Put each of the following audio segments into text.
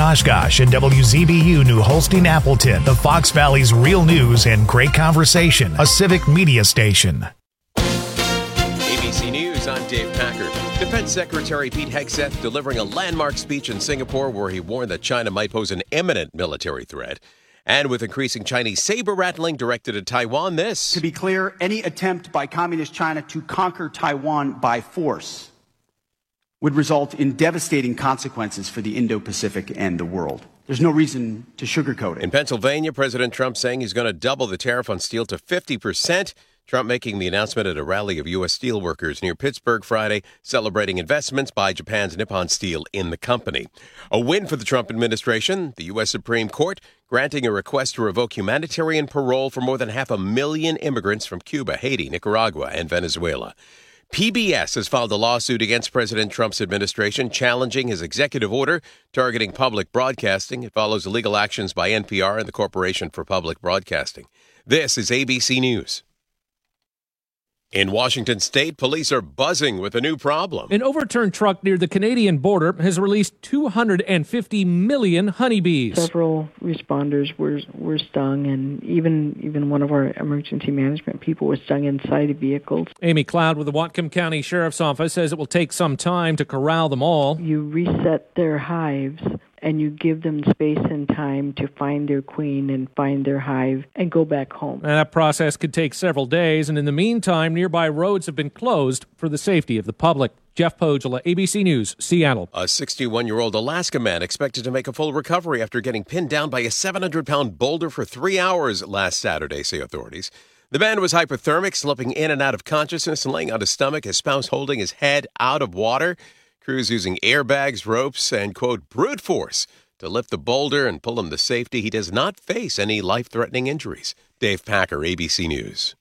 Oshkosh and WZBU New Holstein Appleton, the Fox Valley's real news and great conversation, a civic media station. ABC News, I'm Dave Packer. Defense Secretary Pete Hegseth delivering a landmark speech in Singapore where he warned that China might pose an imminent military threat. And with increasing Chinese saber-rattling directed at Taiwan, this. To be clear, any attempt by Communist China to conquer Taiwan by force would result in devastating consequences for the Indo-Pacific and the world. There's no reason to sugarcoat it. In Pennsylvania, President Trump saying he's going to double the tariff on steel to 50%. Trump making the announcement at a rally of U.S. steelworkers near Pittsburgh Friday, celebrating investments by Japan's Nippon Steel in the company. A win for the Trump administration. The U.S. Supreme Court granting a request to revoke humanitarian parole for more than 500,000 immigrants from Cuba, Haiti, Nicaragua, and Venezuela. PBS has filed a lawsuit against President Trump's administration challenging his executive order targeting public broadcasting. It follows illegal actions by NPR and the Corporation for Public Broadcasting. This is ABC News. In Washington state, police are buzzing with a new problem. An overturned truck near the Canadian border has released 250 million honeybees. Several responders were stung, and even one of our emergency management people was stung inside the vehicles. Amy Cloud with the Whatcom County Sheriff's Office says it will take some time to corral them all. You reset their hives, and you give them space and time to find their queen and find their hive and go back home. And that process could take several days, and in the meantime, nearby roads have been closed for the safety of the public. Jeff Pogela, ABC News, Seattle. A 61-year-old Alaska man expected to make a full recovery after getting pinned down by a 700-pound boulder for 3 hours last Saturday, say authorities. The man was hypothermic, slipping in and out of consciousness and laying on his stomach, his spouse holding his head out of water. Crews using airbags, ropes, and, quote, brute force to lift the boulder and pull him to safety. He does not face any life-threatening injuries. Dave Packer, ABC News.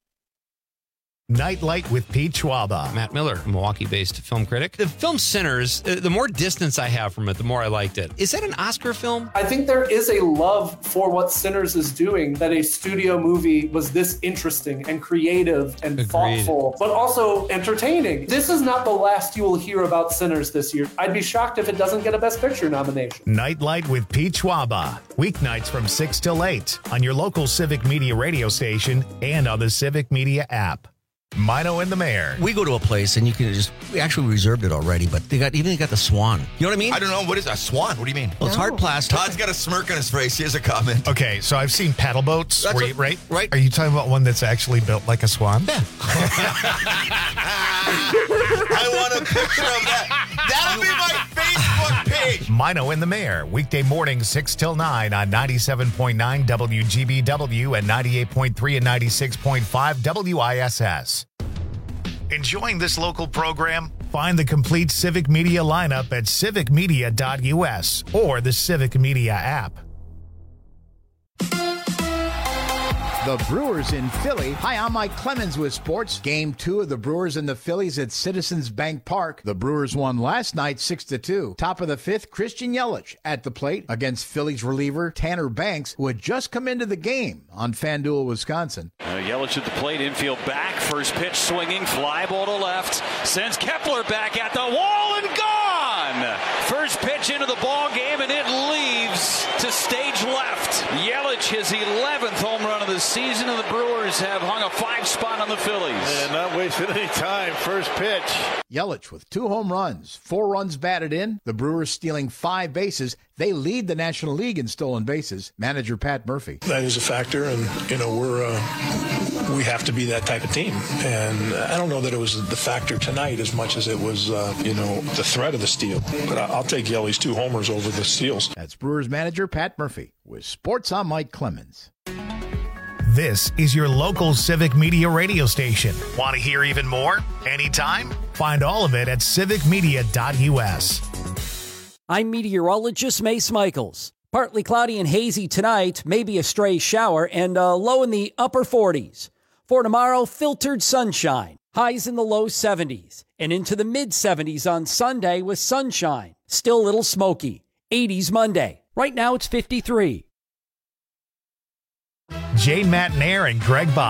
Nightlight with Pete Schwaba. Matt Miller, Milwaukee-based film critic. The film Sinners, the more distance I have from it, the more I liked it. Is that an Oscar film? I think there is a love for what Sinners is doing, that a studio movie was this interesting and creative and thoughtful, but also entertaining. This is not the last you will hear about Sinners this year. I'd be shocked if it doesn't get a Best Picture nomination. Nightlight with Pete Schwaba. Weeknights from 6 till 8 on your local Civic Media radio station and on the Civic Media app. Mino and the Mayor. We go to a place and we actually reserved it already, but they got the Swan. You know what I mean? I don't know. What is a Swan? What do you mean? Well, it's hard plastic. Todd's got a smirk on his face. Here's a comment. Okay, so I've seen paddle boats. Right. Are you talking about one that's actually built like a swan? Yeah. I want a picture of that. That'll be my Facebook page. Mino and the Mayor. Weekday mornings 6 till 9 on 97.9 WGBW and 98.3 and 96.5 WISS. Enjoying this local program? Find the complete Civic Media lineup at civicmedia.us or the Civic Media app. The Brewers in Philly. Hi, I'm Mike Clemens with sports. Game 2 of the Brewers and the Phillies at Citizens Bank Park. The Brewers won last night 6-2. Top of the 5th, Christian Yelich at the plate against Phillies reliever Tanner Banks, who had just come into the game on FanDuel, Wisconsin. Yelich at the plate, infield back. First pitch swinging, fly ball to left. Sends Kepler back at the wall and gone! First pitch into the ball game, and it leaves to stage left. Yelich, his 11th home run of the season, and the Brewers have hung a 5 spot on the Phillies. And not wasting any time. First pitch. Yelich with 2 home runs, 4 runs batted in. The Brewers stealing 5 bases. They lead the National League in stolen bases. Manager Pat Murphy. That is a factor, and we have to be that type of team. And I don't know that it was the factor tonight as much as it was, the threat of the steal. But I'll take Yelly's 2 homers over the steals. That's Brewers manager Pat Murphy with Sports. I'm Mike Clemens. This is your local Civic Media radio station. Want to hear even more? Anytime? Find all of it at civicmedia.us. I'm meteorologist Mace Michaels. Partly cloudy and hazy tonight, maybe a stray shower, and low in the upper 40s. For tomorrow, filtered sunshine. Highs in the low 70s and into the mid-70s on Sunday with sunshine. Still a little smoky. 80s Monday. Right now it's 53. Jane Matt Nair and Greg Bach.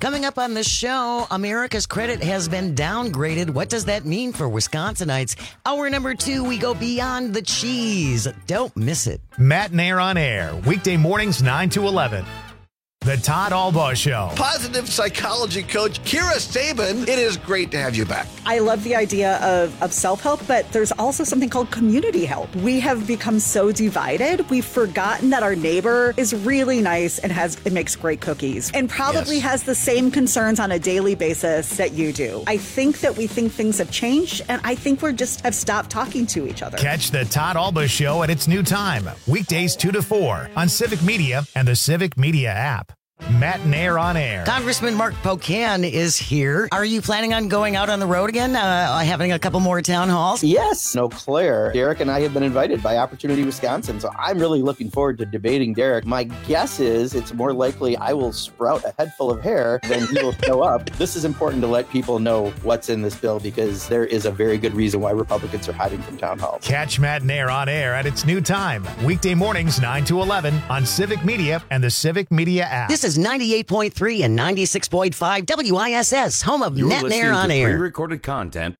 Coming up on the show, America's credit has been downgraded. What does that mean for Wisconsinites? Hour number 2, we go beyond the cheese. Don't miss it. Matt and Air on Air, weekday mornings 9 to 11. The Todd Albaugh Show. Positive psychology coach Kira Sabin, it is great to have you back. I love the idea of self-help, but there's also something called community help. We have become so divided, we've forgotten that our neighbor is really nice and makes great cookies and probably has the same concerns on a daily basis that you do. I think that we think things have changed, and I think have stopped talking to each other. Catch the Todd Albaugh Show at its new time, weekdays 2 to 4 on Civic Media and the Civic Media app. Matt and Air on Air. Congressman Mark Pocan is here. Are you planning on going out on the road again, having a couple more town halls? Yes. Eau Claire. Derek and I have been invited by Opportunity Wisconsin, so I'm really looking forward to debating Derek. My guess is it's more likely I will sprout a head full of hair than he will show up. This is important to let people know what's in this bill because there is a very good reason why Republicans are hiding from town halls. Catch Matt and Air on Air at its new time, weekday mornings 9 to 11 on Civic Media and the Civic Media app. This is 98.3 and 96.5 WISS, home of Matt and Air on Air. Pre-recorded content.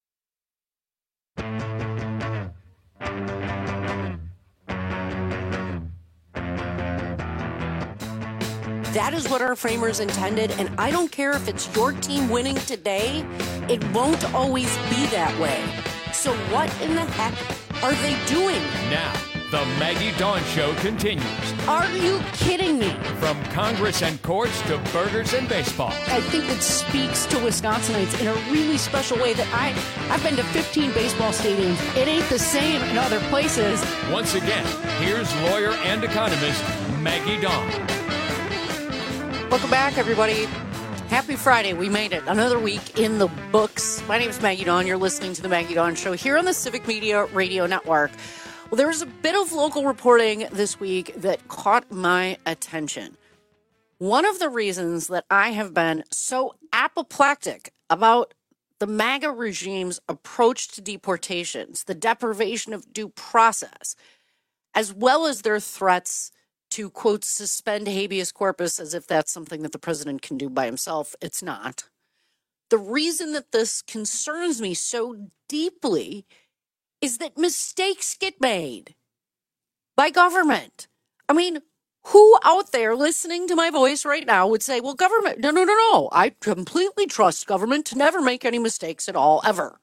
That is what our framers intended, and I don't care if it's your team winning today, it won't always be that way. So what in the heck are they doing? Now, the Maggie Dawn Show continues. Are you kidding me? From Congress and courts to burgers and baseball. I think it speaks to Wisconsinites in a really special way that I've been to 15 baseball stadiums. It ain't the same in other places. Once again, here's lawyer and economist Maggie Dawn. Welcome back, everybody. Happy Friday. We made it. Another week in the books. My name is Maggie Dawn. You're listening to the Maggie Dawn Show here on the Civic Media Radio Network. Well, there was a bit of local reporting this week that caught my attention. One of the reasons that I have been so apoplectic about the MAGA regime's approach to deportations, the deprivation of due process, as well as their threats to, quote, suspend habeas corpus, as if that's something that the president can do by himself. It's not. The reason that this concerns me so deeply is that mistakes get made by government. I mean, who out there listening to my voice right now would say, well, government, no. I completely trust government to never make any mistakes at all, ever.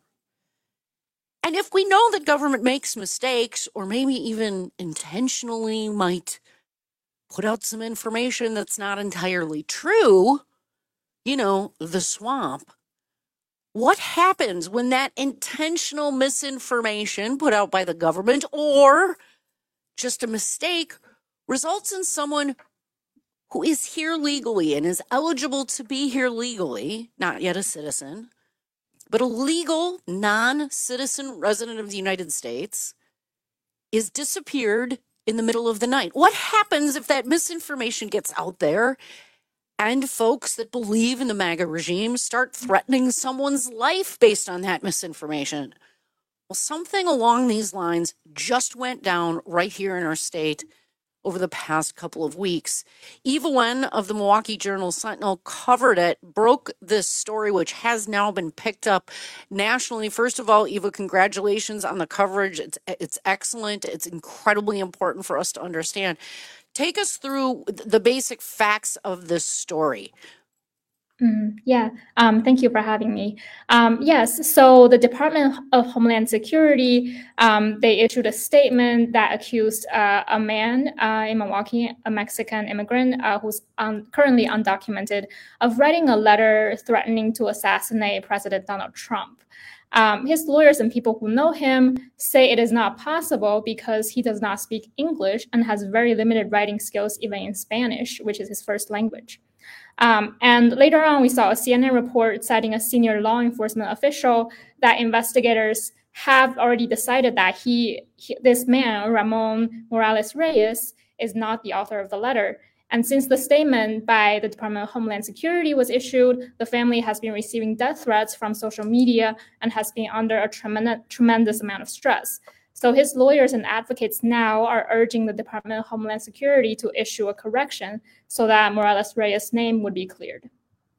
And if we know that government makes mistakes, or maybe even intentionally might put out some information that's not entirely true, the swamp, what happens when that intentional misinformation put out by the government or just a mistake results in someone who is here legally and is eligible to be here legally, not yet a citizen, but a legal non-citizen resident of the United States, is disappeared in the middle of the night? What happens if that misinformation gets out there and folks that believe in the MAGA regime start threatening someone's life based on that misinformation? Well, something along these lines just went down right here in our state over the past couple of weeks. Eva Wen of the Milwaukee Journal-Sentinel covered it, broke this story, which has now been picked up nationally. First of all, Eva, congratulations on the coverage. It's excellent. It's incredibly important for us to understand. Take us through the basic facts of this story. Thank you for having me. Yes, so the Department of Homeland Security, they issued a statement that accused a man in Milwaukee, a Mexican immigrant who's currently undocumented, of writing a letter threatening to assassinate President Donald Trump. His lawyers and people who know him say it is not possible because he does not speak English and has very limited writing skills, even in Spanish, which is his first language. And later on, we saw a CNN report citing a senior law enforcement official that investigators have already decided that this man, Ramon Morales Reyes, is not the author of the letter. And since the statement by the Department of Homeland Security was issued, the family has been receiving death threats from social media and has been under a tremendous amount of stress. So his lawyers and advocates now are urging the Department of Homeland Security to issue a correction so that Morales Reyes' name would be cleared.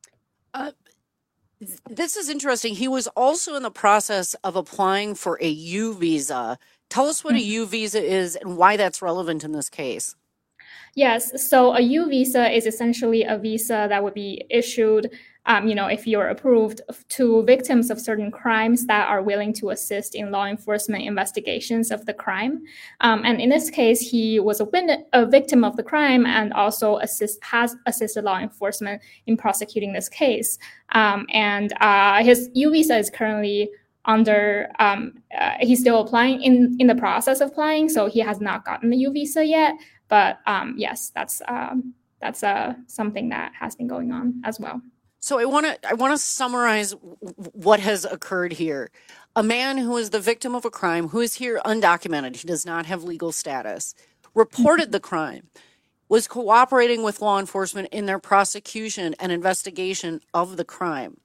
This is interesting. He was also in the process of applying for a U visa. Tell us what a U visa is and why that's relevant in this case. Yes, so a U visa is essentially a visa that would be issued, if you're approved, to victims of certain crimes that are willing to assist in law enforcement investigations of the crime. And in this case, he was a victim of the crime and also has assisted law enforcement in prosecuting this case. And his U visa is currently under, he's still applying, in the process of applying, so he has not gotten the U visa yet. But yes, that's something that has been going on as well. So I want to summarize what has occurred here. A man who is the victim of a crime, who is here undocumented, he does not have legal status, reported the crime, was cooperating with law enforcement in their prosecution and investigation of the crime.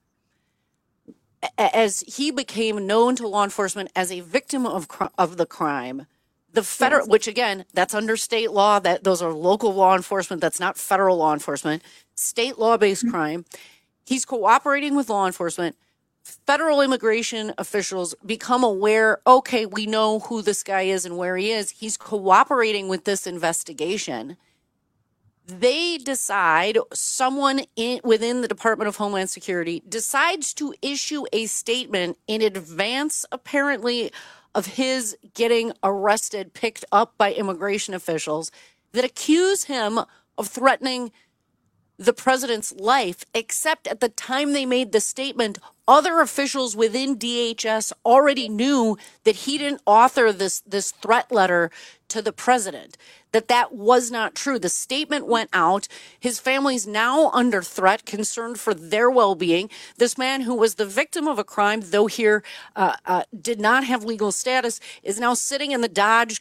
As he became known to law enforcement as a victim of the crime, the federal, yes. Which again, that's under state law, that those are local law enforcement, that's not federal law enforcement, state law-based crime. He's cooperating with law enforcement. Federal immigration officials become aware, okay, we know who this guy is and where he is. He's cooperating with this investigation. They decide, someone within the Department of Homeland Security decides to issue a statement in advance, apparently, of his getting arrested, picked up by immigration officials that accuse him of threatening the president's life, except at the time they made the statement, other officials within DHS already knew that he didn't author this threat letter to the president, that was not true. The statement went out. His family's now under threat, concerned for their well-being. This man who was the victim of a crime, though here did not have legal status, is now sitting in the Dodge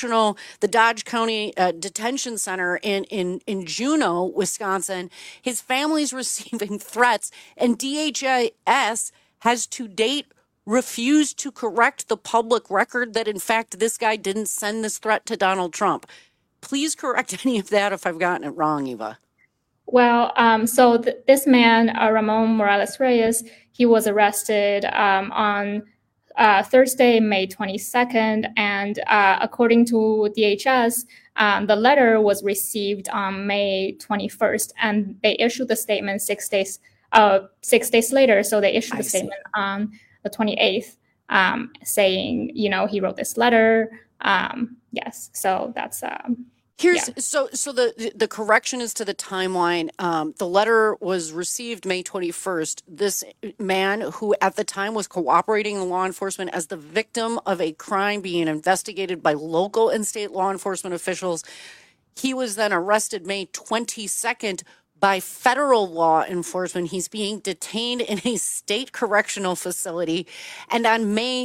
County Detention Center in Juneau, Wisconsin. His family's receiving threats, and DHS has to date refused to correct the public record that, in fact, this guy didn't send this threat to Donald Trump. Please correct any of that if I've gotten it wrong, Eva. Well, this man, Ramon Morales Reyes, he was arrested on Thursday, May 22nd. And according to DHS, the letter was received on May 21st. And they issued the statement 6 days later. So they issued the statement on the 28th, saying, he wrote this letter. Yes, so that's so the correction is to the timeline. The letter was received May 21st. This man, who at the time was cooperating in law enforcement as the victim of a crime being investigated by local and state law enforcement officials, he was then arrested May 22nd by federal law enforcement. He's being detained in a state correctional facility. And on May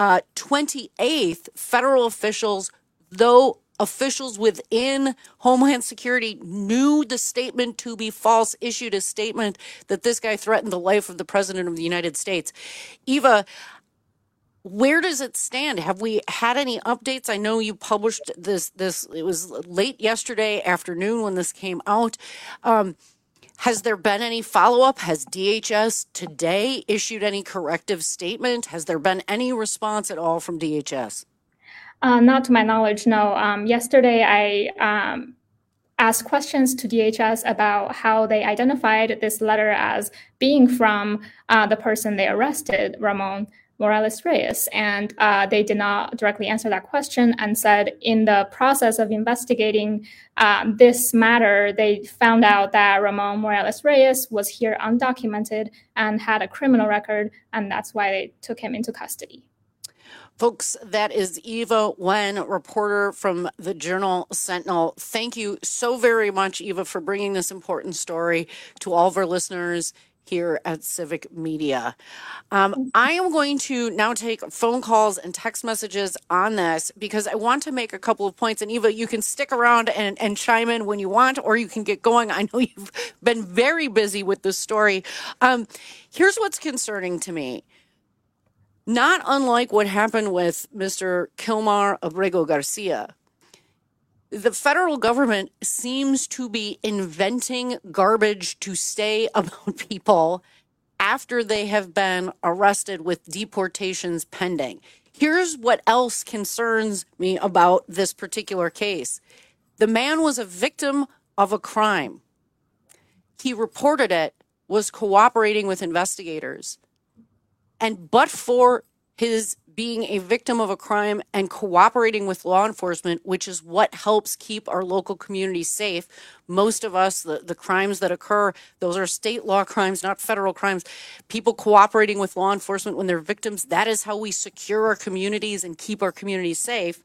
28th, federal officials, though officials within Homeland Security knew the statement to be false, issued a statement that this guy threatened the life of the president of the United States. Eva, where does it stand? Have we had any updates? I know you published this, it was late yesterday afternoon when this came out. Has there been any follow-up? Has DHS today issued any corrective statement? Has there been any response at all from DHS? Not to my knowledge, no. Yesterday, I asked questions to DHS about how they identified this letter as being from the person they arrested, Ramon Morales Reyes, and they did not directly answer that question and said in the process of investigating this matter, they found out that Ramon Morales Reyes was here undocumented and had a criminal record, and that's why they took him into custody. Folks, that is Eva Nguyen, reporter from the Journal Sentinel. Thank you so very much, Eva, for bringing this important story to all of our listeners here at Civic Media. I am going to now take phone calls and text messages on this because I want to make a couple of points. And Eva, you can stick around and chime in when you want, or you can get going. I know you've been very busy with this story. Here's what's concerning to me. Not unlike what happened with Mr. Kilmar Abrego Garcia, The federal government seems to be inventing garbage to say about people after they have been arrested with deportations pending. Here's what else concerns me about this particular case. The man was a victim of a crime. He reported it, was cooperating with investigators. And but for his being a victim of a crime and cooperating with law enforcement, which is what helps keep our local communities safe. Most of us, the crimes that occur, those are state law crimes, not federal crimes. People cooperating with law enforcement when they're victims, that is how we secure our communities and keep our communities safe.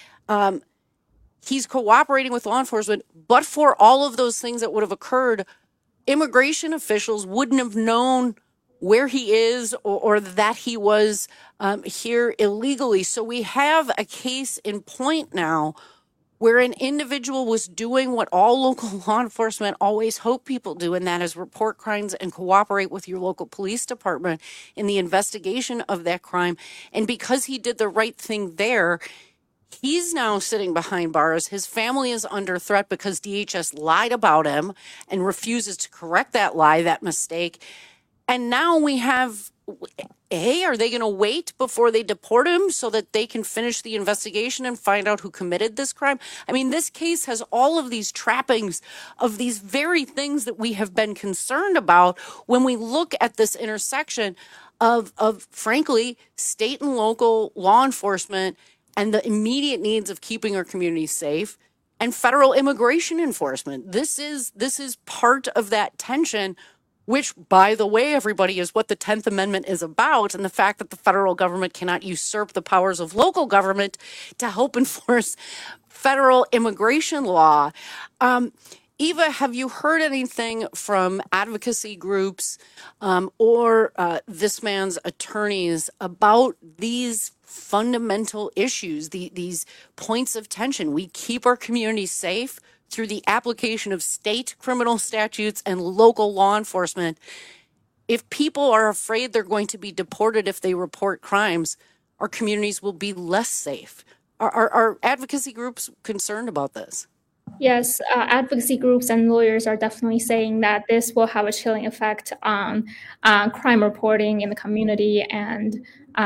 He's cooperating with law enforcement, but for all of those things that would have occurred, immigration officials wouldn't have known where he is or that he was here illegally. So we have a case in point now where an individual was doing what all local law enforcement always hope people do, and that is report crimes and cooperate with your local police department in the investigation of that crime. And because he did the right thing there, he's now sitting behind bars. His family is under threat because DHS lied about him and refuses to correct that lie, that mistake. And now we have, hey, are they going to wait before they deport him so that they can finish the investigation and find out who committed this crime? I mean, this case has all of these trappings of these very things that we have been concerned about when we look at this intersection of frankly, state and local law enforcement and the immediate needs of keeping our communities safe and federal immigration enforcement. This is part of that tension, which, by the way, everybody, is what the 10th Amendment is about, and the fact that the federal government cannot usurp the powers of local government to help enforce federal immigration law. Eva, have you heard anything from advocacy groups or this man's attorneys about these fundamental issues, these points of tension? We keep our communities safe through the application of state criminal statutes and local law enforcement. If people are afraid they're going to be deported if they report crimes, our communities will be less safe. Are advocacy groups concerned about this? Yes, advocacy groups and lawyers are definitely saying that this will have a chilling effect on crime reporting in the community, and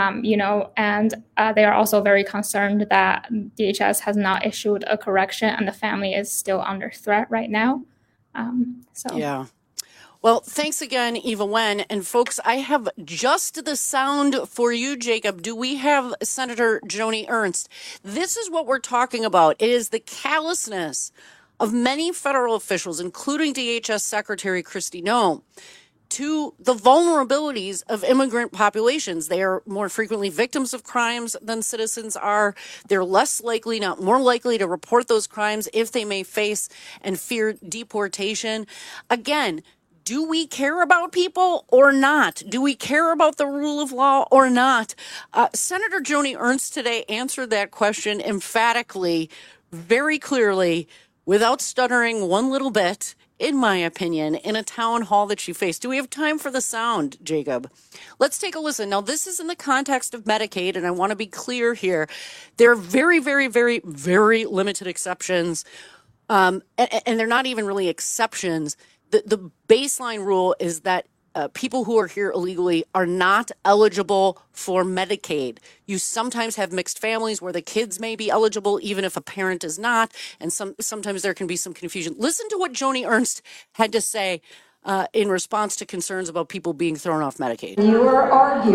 they are also very concerned that DHS has not issued a correction and the family is still under threat right now. Yeah. Well, thanks again, Eva Wen. And folks, I have just the sound for you, Jacob. Do we have Senator Joni Ernst? This is what we're talking about. It is the callousness of many federal officials, including DHS Secretary Kristi Noem, to the vulnerabilities of immigrant populations. They are more frequently victims of crimes than citizens are. They're less likely, not more likely, to report those crimes if they may face and fear deportation. Again, do we care about people or not? Do we care about the rule of law or not? Senator Joni Ernst today answered that question emphatically, very clearly, without stuttering one little bit, in my opinion, in a town hall that she faced. Do we have time for the sound, Jacob? Let's take a listen. Now, this is in the context of Medicaid, and I want to be clear here. There are very, very, very, very limited exceptions, and they're not even really exceptions. The baseline rule is that people who are here illegally are not eligible for Medicaid. You sometimes have mixed families where the kids may be eligible even if a parent is not, and sometimes there can be some confusion. Listen to what Joni Ernst had to say in response to concerns about people being thrown off Medicaid. When you are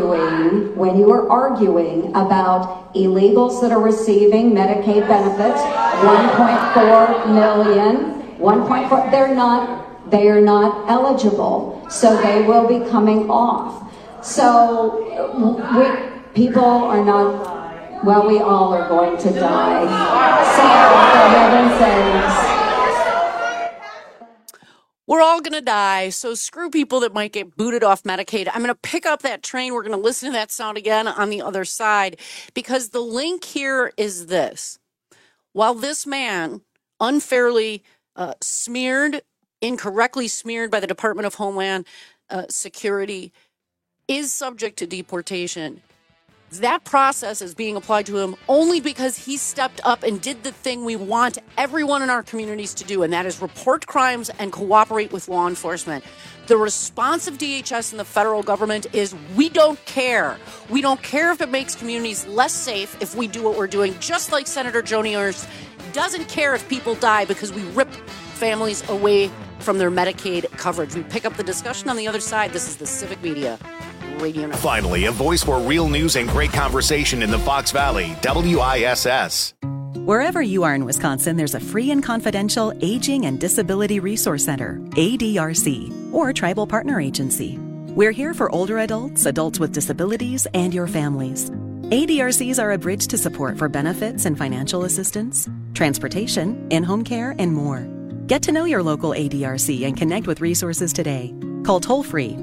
arguing about illegals that are receiving Medicaid benefits, 1.4 million, 1.4, they are not eligible, so they will be coming off. So people are not, well, we all are going to die. So, for heaven's sakes. We're all going to die, so screw people that might get booted off Medicaid. I'm going to pick up that train. We're going to listen to that sound again on the other side, because the link here is this. While this man unfairly incorrectly smeared by the Department of Homeland Security, is subject to deportation, That process is being applied to him only because he stepped up and did the thing we want everyone in our communities to do, and that is report crimes and cooperate with law enforcement. The response of DHS and the federal government is we don't care. We don't care if it makes communities less safe if we do what we're doing, just like Senator Joni Ernst doesn't care if people die because we rip families away from their Medicaid coverage. We pick up the discussion on the other side. This is the Civic Media Radio Network. Finally, a voice for real news and great conversation in the Fox Valley, WISS. Wherever you are in Wisconsin, there's a free and confidential Aging and Disability Resource Center, ADRC, or Tribal Partner Agency. We're here for older adults, adults with disabilities, and your families. ADRCs are a bridge to support for benefits and financial assistance, transportation, in-home care, and more. Get to know your local ADRC and connect with resources today. Call toll-free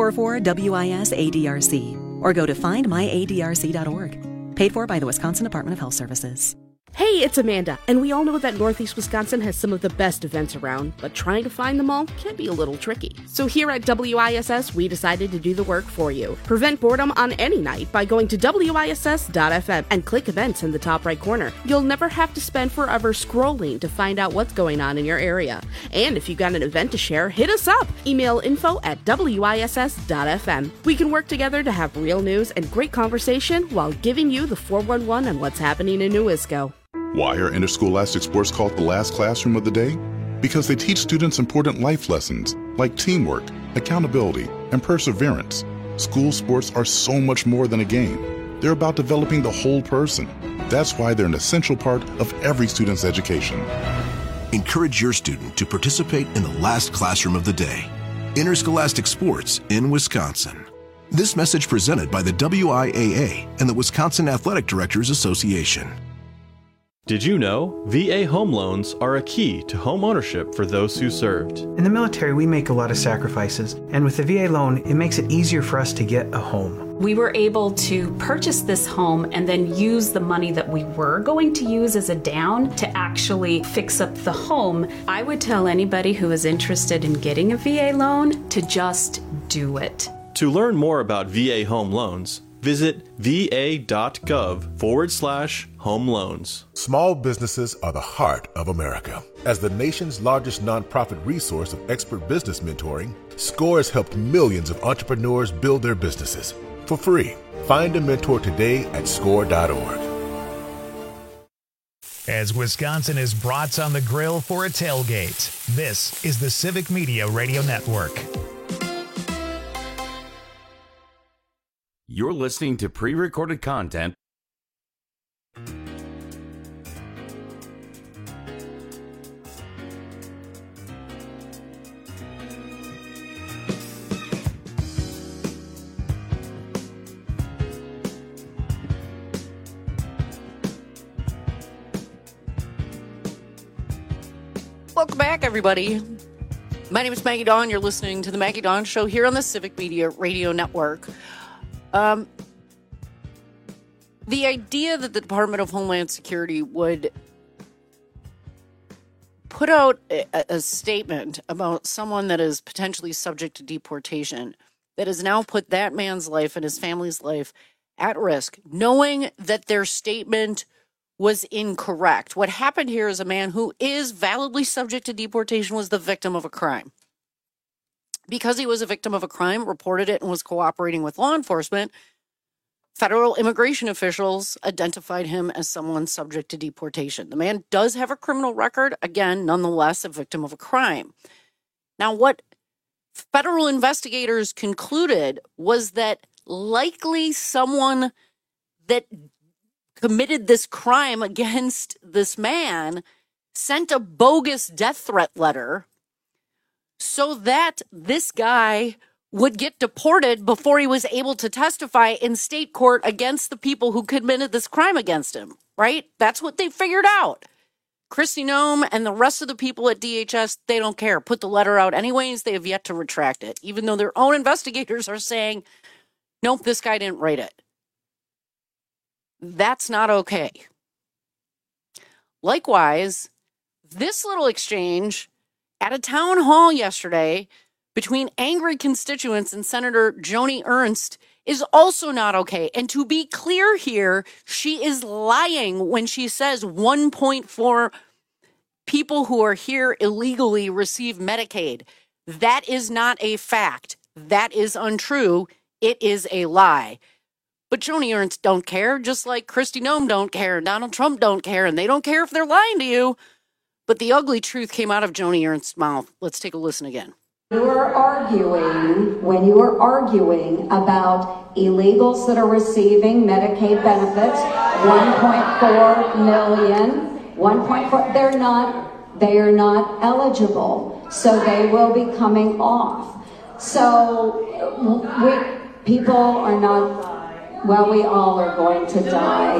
1-844-WIS-ADRC or go to findmyadrc.org. Paid for by the Wisconsin Department of Health Services. Hey, it's Amanda, and we all know that Northeast Wisconsin has some of the best events around, but trying to find them all can be a little tricky. So here at WISS, we decided to do the work for you. Prevent boredom on any night by going to WISS.FM and click events in the top right corner. You'll never have to spend forever scrolling to find out what's going on in your area. And if you've got an event to share, hit us up. Email info@WISS.FM. We can work together to have real news and great conversation while giving you the 411 on what's happening in New Isco. Why are interscholastic sports called the last classroom of the day? Because they teach students important life lessons like teamwork, accountability, and perseverance. School sports are so much more than a game. They're about developing the whole person. That's why they're an essential part of every student's education. Encourage your student to participate in the last classroom of the day. Interscholastic sports in Wisconsin. This message presented by the WIAA and the Wisconsin Athletic Directors Association. Did you know VA home loans are a key to home ownership for those who served? In the military, we make a lot of sacrifices, and with the VA loan, it makes it easier for us to get a home. We were able to purchase this home and then use the money that we were going to use as a down to actually fix up the home. I would tell anybody who is interested in getting a VA loan to just do it. To learn more about VA home loans, visit va.gov/home loans. Small businesses are the heart of America. As the nation's largest nonprofit resource of expert business mentoring, SCORE has helped millions of entrepreneurs build their businesses for free. Find a mentor today at score.org. As Wisconsin is brats on the grill for a tailgate, this is the Civic Media Radio Network. You're listening to pre-recorded content. Welcome back, everybody. My name is Maggie Dawn. You're listening to The Maggie Dawn Show here on the Civic Media Radio Network. The idea that the Department of Homeland Security would put out a statement about someone that is potentially subject to deportation, that has now put that man's life and his family's life at risk, knowing that their statement was incorrect. What happened here is a man who is validly subject to deportation was the victim of a crime. Because he was a victim of a crime, reported it, and was cooperating with law enforcement, federal immigration officials identified him as someone subject to deportation. The man does have a criminal record, again, nonetheless, a victim of a crime. Now, what federal investigators concluded was that likely someone that committed this crime against this man sent a bogus death threat letter so that this guy would get deported before he was able to testify in state court against the people who committed this crime against him, right? That's what they figured out. Kristi Noem and the rest of the people at DHS, they don't care. Put the letter out anyways. They have yet to retract it, even though their own investigators are saying, nope, this guy didn't write it. That's not okay. Likewise, this little exchange at a town hall yesterday between angry constituents and Senator Joni Ernst is also not okay. And to be clear here, she is lying when she says 1.4 people who are here illegally receive Medicaid. That is not a fact. That is untrue. It is a lie. But Joni Ernst don't care, just like Kristi Noem don't care, and Donald Trump don't care, and they don't care if they're lying to you. But the ugly truth came out of Joni Ernst's mouth. Let's take a listen again. When you are arguing about illegals that are receiving Medicaid benefits, 1.4 million, 1.4, they are not eligible, so they will be coming off. So people are not, well, we all are going to die.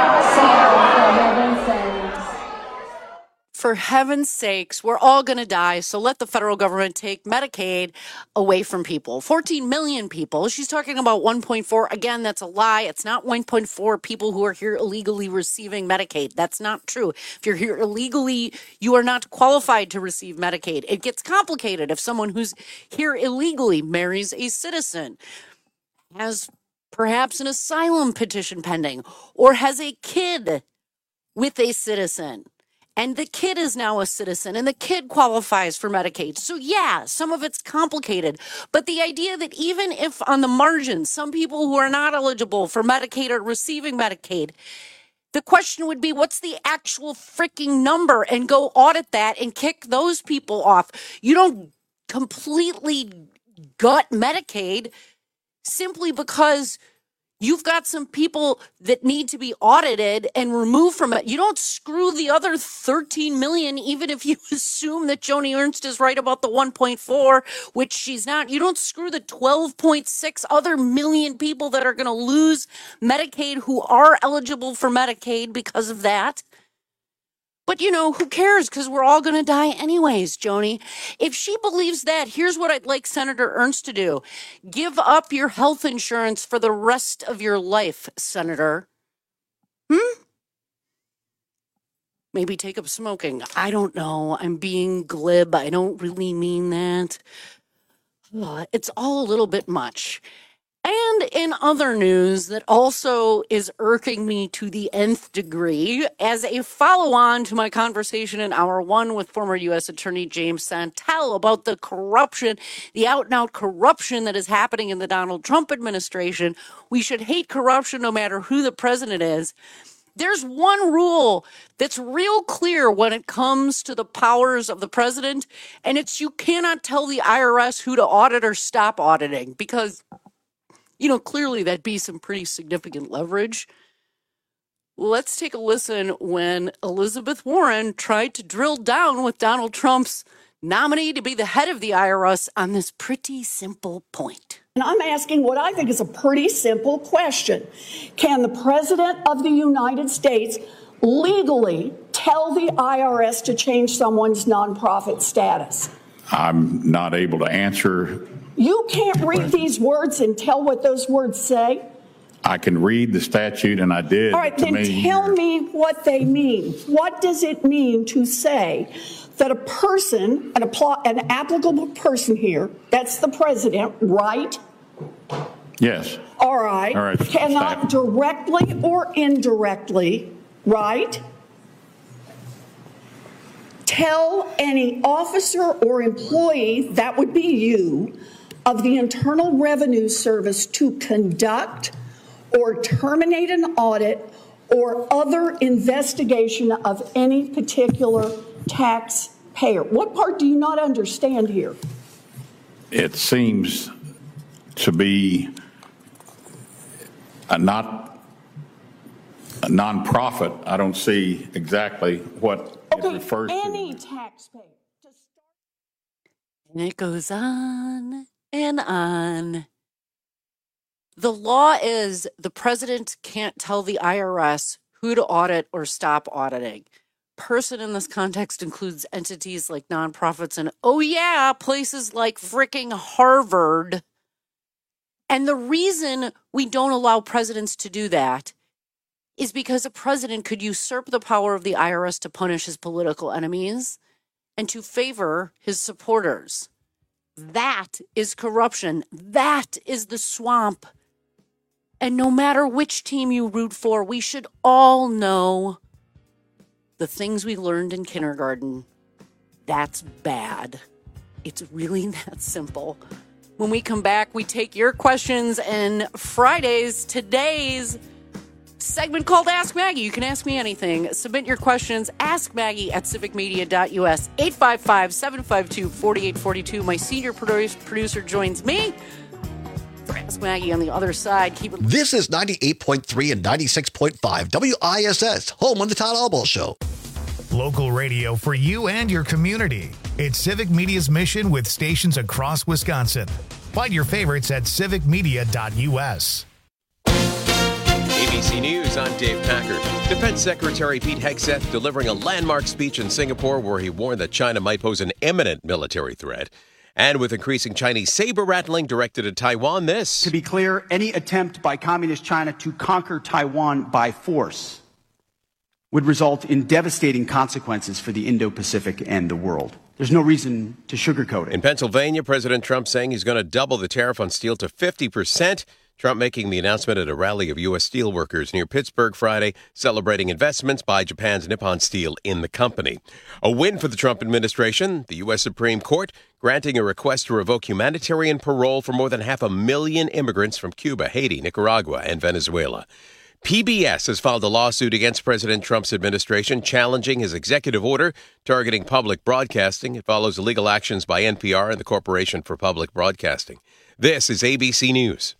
For heaven's sakes, we're all going to die, so let the federal government take Medicaid away from people. 14 million people. She's talking about 1.4. Again, that's a lie. It's not 1.4 people who are here illegally receiving Medicaid. That's not true. If you're here illegally, you are not qualified to receive Medicaid. It gets complicated if someone who's here illegally marries a citizen, has perhaps an asylum petition pending, or has a kid with a citizen. And the kid is now a citizen, and the kid qualifies for Medicaid. So yeah, some of it's complicated. But the idea that even if on the margins, some people who are not eligible for Medicaid are receiving Medicaid, the question would be, what's the actual freaking number? And go audit that and kick those people off. You don't completely gut Medicaid simply because you've got some people that need to be audited and removed from it. You don't screw the other 13 million, even if you assume that Joni Ernst is right about the 1.4, which she's not. You don't screw the 12.6 other million people that are going to lose Medicaid who are eligible for Medicaid because of that. But, who cares? Because we're all going to die anyways, Joni. If she believes that, here's what I'd like Senator Ernst to do. Give up your health insurance for the rest of your life, Senator. Maybe take up smoking. I don't know. I'm being glib. I don't really mean that. It's all a little bit much. And in other news that also is irking me to the nth degree, as a follow-on to my conversation in hour one with former U.S. Attorney James Santel about the corruption, the out-and-out corruption that is happening in the Donald Trump administration. We should hate corruption no matter who the president is. There's one rule that's real clear when it comes to the powers of the president, and it's you cannot tell the IRS who to audit or stop auditing, because clearly that'd be some pretty significant leverage. Let's take a listen when Elizabeth Warren tried to drill down with Donald Trump's nominee to be the head of the IRS on this pretty simple point. And I'm asking what I think is a pretty simple question. Can the President of the United States legally tell the IRS to change someone's nonprofit status? I'm not able to answer. You can't read these words and tell what those words say? I can read the statute, and I did. All right, then tell me what they mean. What does it mean to say that a person, an applicable person here, that's the president, right? Yes. All right. Cannot directly or indirectly, right? Tell any officer or employee, that would be you, of the Internal Revenue Service to conduct or terminate an audit or other investigation of any particular taxpayer. What part do you not understand here? It seems to be a nonprofit. I don't see exactly what it refers to. Any taxpayer. And it goes on and on. The law is the president can't tell the IRS who to audit or stop auditing. Person in this context includes entities like nonprofits and, places like fricking Harvard. And the reason we don't allow presidents to do that is because a president could usurp the power of the IRS to punish his political enemies and to favor his supporters. That is corruption. That is the swamp And no matter which team you root for, we should all know the things we learned in kindergarten. That's bad. It's really that simple. When we come back, we take your questions, and today's segment called Ask Maggie. You can ask me anything. Submit your questions. Ask Maggie at civicmedia.us. 855-752-4842. My senior producer joins me for Ask Maggie on the other side. This is 98.3 and 96.5 WISS, home on the Todd Albaugh Show. Local radio for you and your community. It's Civic Media's mission with stations across Wisconsin. Find your favorites at civicmedia.us. ABC News, I'm Dave Packard. Defense Secretary Pete Hegseth delivering a landmark speech in Singapore where he warned that China might pose an imminent military threat. And with increasing Chinese saber-rattling directed at Taiwan, this. To be clear, any attempt by Communist China to conquer Taiwan by force would result in devastating consequences for the Indo-Pacific and the world. There's no reason to sugarcoat it. In Pennsylvania, President Trump saying he's going to double the tariff on steel to 50%. Trump making the announcement at a rally of U.S. steel workers near Pittsburgh Friday, celebrating investments by Japan's Nippon Steel in the company. A win for the Trump administration. The U.S. Supreme Court granting a request to revoke humanitarian parole for more than 500,000 immigrants from Cuba, Haiti, Nicaragua, and Venezuela. PBS has filed a lawsuit against President Trump's administration challenging his executive order targeting public broadcasting. It follows illegal actions by NPR and the Corporation for Public Broadcasting. This is ABC News.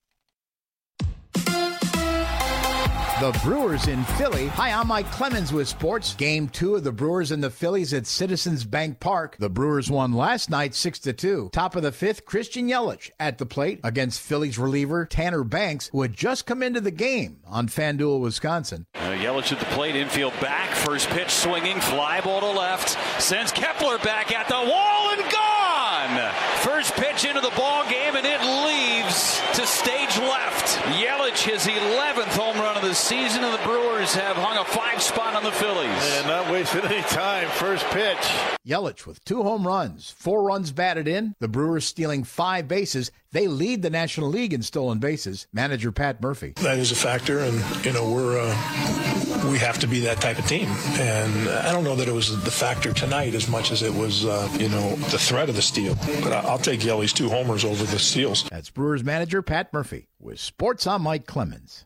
The Brewers in Philly. Hi, I'm Mike Clemens with sports. Game 2 of the Brewers and the Phillies at Citizens Bank Park. The Brewers won last night 6-2. Top of the 5th, Christian Yelich at the plate against Phillies reliever Tanner Banks, who had just come into the game on FanDuel, Wisconsin. Yelich at the plate, infield back. First pitch swinging, fly ball to left. Sends Kepler back at the wall and gone! First pitch into the ball game, and it leaves to stage left. Yelich, his 11th home run of the season, and the Brewers have hung a 5 spot on the Phillies. And not wasting any time. First pitch. Yelich with 2 home runs, 4 runs batted in. The Brewers stealing 5 bases. They lead the National League in stolen bases. Manager Pat Murphy. That is a factor, and we have to be that type of team. And I don't know that it was the factor tonight as much as it was the threat of the steal. But I'll take Yelly's 2 homers over the steals. That's Brewers manager Pat Murphy with sports. I'm Mike Clemens.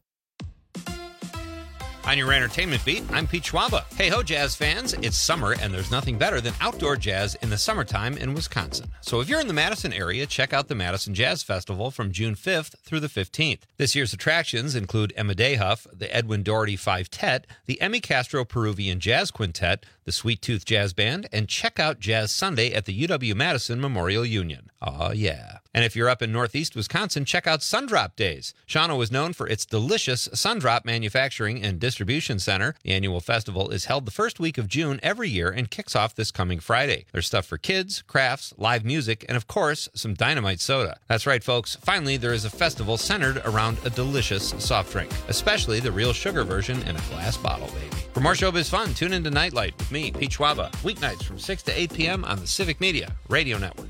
On your entertainment beat, I'm Pete Schwaba. Hey ho, jazz fans. It's summer, and there's nothing better than outdoor jazz in the summertime in Wisconsin. So if you're in the Madison area, check out the Madison Jazz Festival from June 5th through the 15th. This year's attractions include Emma Dayhuff, the Edwin Doherty Five-Tet, the Emmy Castro Peruvian Jazz Quintet, the Sweet Tooth Jazz Band, and check out Jazz Sunday at the UW-Madison Memorial Union. Aw, yeah. And if you're up in Northeast Wisconsin, check out Sundrop Days. Shawano is known for its delicious Sundrop Manufacturing and Distribution Center. The annual festival is held the first week of June every year and kicks off this coming Friday. There's stuff for kids, crafts, live music, and of course, some dynamite soda. That's right, folks. Finally, there is a festival centered around a delicious soft drink, especially the real sugar version in a glass bottle, baby. For more showbiz fun, tune into Nightlight with me, Pete Schwaba, weeknights from 6 to 8 p.m. on the Civic Media Radio Network.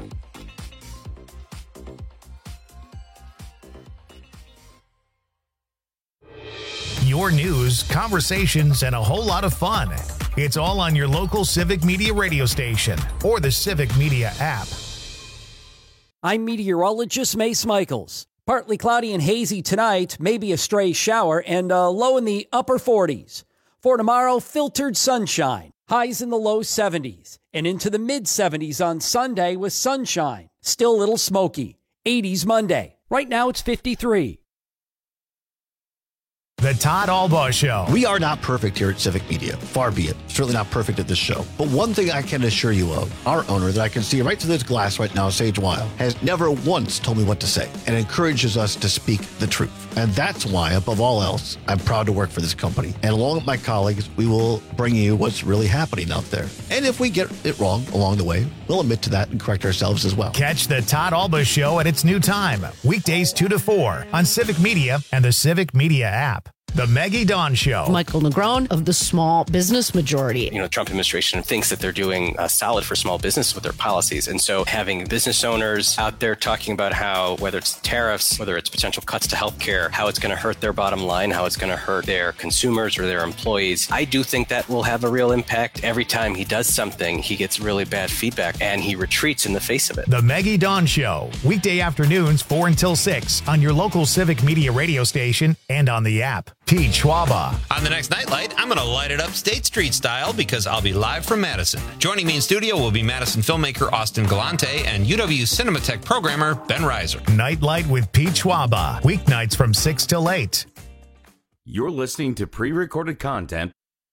Your news, conversations, and a whole lot of fun. It's all on your local Civic Media radio station or the Civic Media app. I'm meteorologist Mace Michaels. Partly cloudy and hazy tonight, maybe a stray shower, and low in the upper 40s. For tomorrow, filtered sunshine. Highs in the low 70s and into the mid 70s on Sunday with sunshine. Still a little smoky. 80s Monday. Right now it's 53. The Todd Albaugh Show. We are not perfect here at Civic Media. Far be it. Certainly not perfect at this show. But one thing I can assure you of, our owner that I can see right through this glass right now, Sage Weil, has never once told me what to say and encourages us to speak the truth. And that's why, above all else, I'm proud to work for this company. And along with my colleagues, we will bring you what's really happening out there. And if we get it wrong along the way, we'll admit to that and correct ourselves as well. Catch the Todd Albaugh Show at its new time, weekdays 2 to 4 on Civic Media and the Civic Media app. The Maggie Dawn Show. Michael Negron of the Small Business Majority. The Trump administration thinks that they're doing solid for small business with their policies. And so having business owners out there talking about how, whether it's tariffs, whether it's potential cuts to healthcare, how it's going to hurt their bottom line, how it's going to hurt their consumers or their employees, I do think that will have a real impact. Every time he does something, he gets really bad feedback and he retreats in the face of it. The Maggie Dawn Show. Weekday afternoons 4 until 6 on your local Civic Media radio station and on the app. Pete Schwaba. On the next Nightlight, I'm going to light it up State Street style because I'll be live from Madison. Joining me in studio will be Madison filmmaker Austin Galante and UW Cinematech programmer Ben Reiser. Nightlight with Pete Schwaba. Weeknights from 6 till 8. You're listening to pre-recorded content.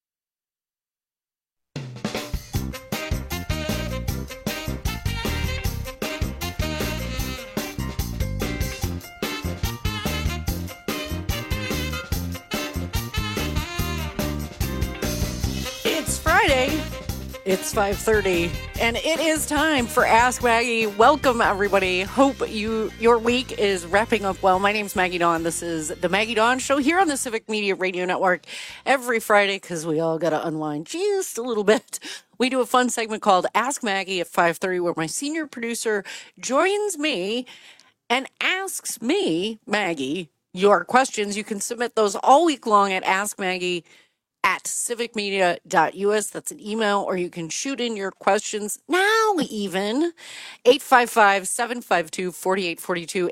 Friday. It's 5:30, and it is time for Ask Maggie. Welcome, everybody. Hope your week is wrapping up well. My name's Maggie Dawn. This is the Maggie Dawn Show here on the Civic Media Radio Network every Friday because we all got to unwind just a little bit. We do a fun segment called Ask Maggie at 5:30 where my senior producer joins me and asks me, Maggie, your questions. You can submit those all week long at askmaggie@civicmedia.us. That's an email, or you can shoot in your questions now even. 855-752-4842,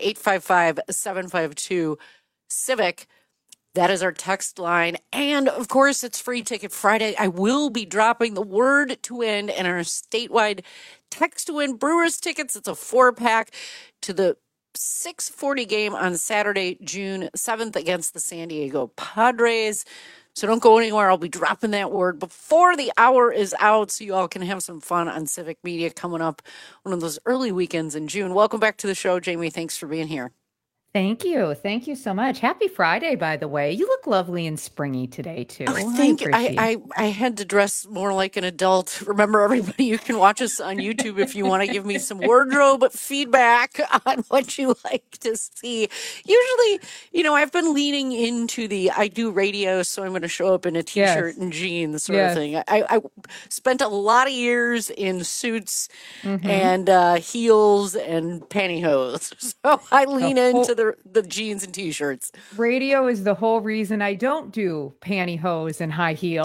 855-752-CIVIC. That is our text line. And, of course, it's Free Ticket Friday. I will be dropping the word to win in our statewide text to win Brewers tickets. It's a 4-pack to the 6:40 game on Saturday, June 7th against the San Diego Padres. So don't go anywhere. I'll be dropping that word before the hour is out so you all can have some fun on Civic Media coming up one of those early weekends in June. Welcome back to the show, Jamie. Thanks for being here. Thank you. Thank you so much. Happy Friday, by the way. You look lovely and springy today, too. Oh, thank you. I had to dress more like an adult. Remember, everybody, you can watch us on YouTube if you want to give me some wardrobe feedback on what you like to see. Usually, I've been leaning into I do radio, so I'm going to show up in a T-shirt and jeans sort of thing. I spent a lot of years in suits and heels and pantyhose. So I lean into the jeans and T-shirts. Radio is the whole reason I don't do pantyhose and high heels.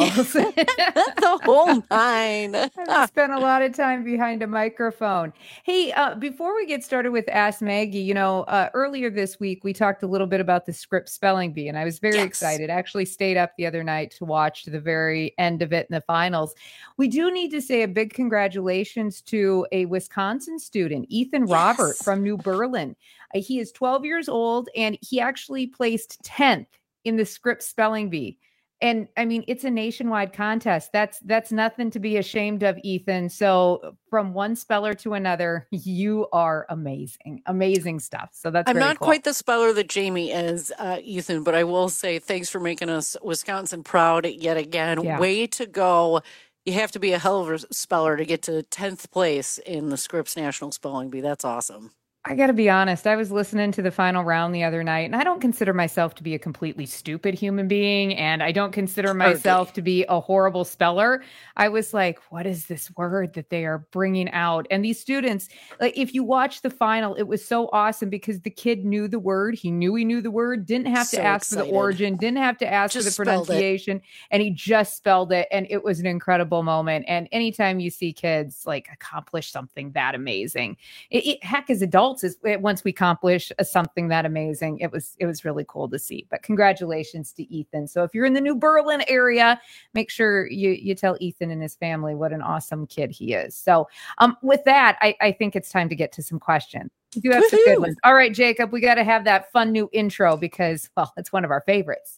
The whole nine. I've spent a lot of time behind a microphone. Hey, before we get started with Ask Maggie, earlier this week we talked a little bit about the Scripps Spelling Bee, and I was very excited. I actually stayed up the other night to watch the very end of it in the finals. We do need to say a big congratulations to a Wisconsin student, Ethan Robert from New Berlin. He is 12 years old, and he actually placed 10th in the Scripps Spelling Bee. And I mean, it's a nationwide contest. That's nothing to be ashamed of, Ethan. So from one speller to another, you are amazing. Amazing stuff. So that's I'm very not cool. quite the speller that Jamie is, Ethan, but I will say thanks for making us Wisconsin proud yet again. Yeah. Way to go. You have to be a hell of a speller to get to 10th place in the Scripps National Spelling Bee. That's awesome. I got to be honest. I was listening to the final round the other night, and I don't consider myself to be a completely stupid human being, and I don't consider myself to be a horrible speller. I was like, what is this word that they are bringing out? And these students, like, if you watch the final, it was so awesome because the kid knew the word. He knew the word, didn't have to ask for the origin, didn't have to ask for the pronunciation, and he just spelled it, and it was an incredible moment. And anytime you see kids like accomplish something that amazing, heck, as adults, once we accomplish something that amazing, it was really cool to see. But congratulations to Ethan. So if you're in the New Berlin area, make sure you tell Ethan and his family what an awesome kid he is. So with that, I think it's time to get to some questions. We do have some good ones. All right, Jacob, we got to have that fun new intro because, well, it's one of our favorites.